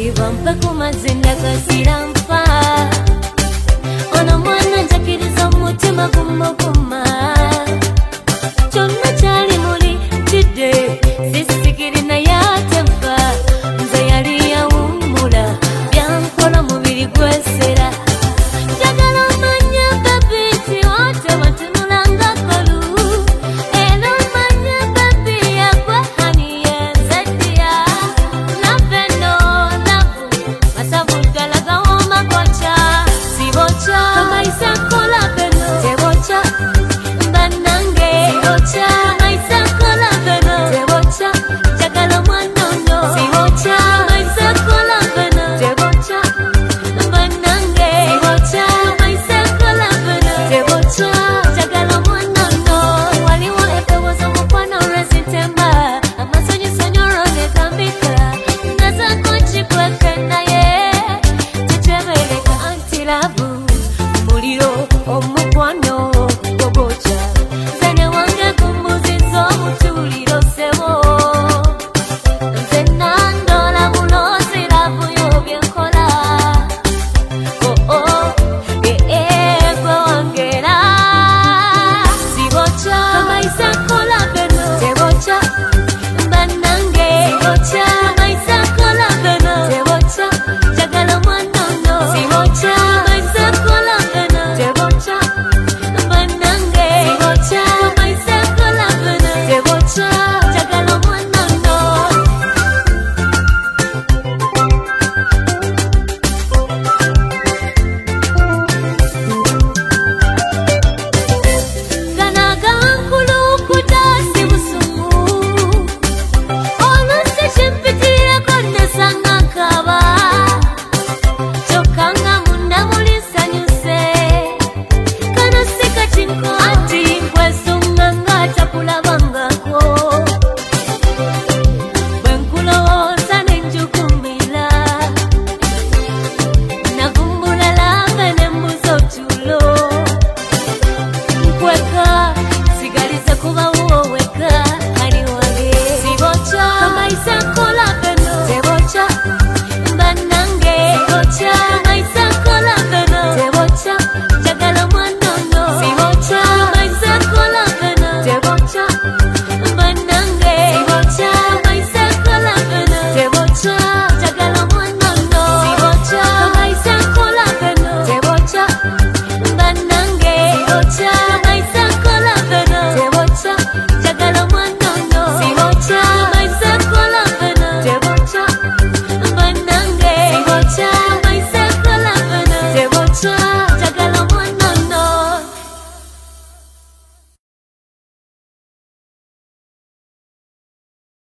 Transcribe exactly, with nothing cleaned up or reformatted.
Ibampa kumazinda kasirampa Ono mwana njakiriza mutima kumuguma Chonna chali muli chide Sisikiri na yatempa Nze yali ya umula Byankola mubiri gwesera Jagala manya babiti wote watunulanga kolu Elo manya babi ya kwa hani yenzetia Napendo nabu Masabu galaga oma kocha Sibocha Kama isa kola peno Tebocha Mbanange Sibocha Kama isa kola peno Tebocha Jagala mwanono Sibocha Kama isa kola peno Tebocha Mbanange Sibocha Kama isa kola peno Tebocha Jagala mwanono Waliwo epewo zomukwano rezitemba Amasonyi sonyoro nekambika Nasa konchi kweke naye Tuchebeleka anti labu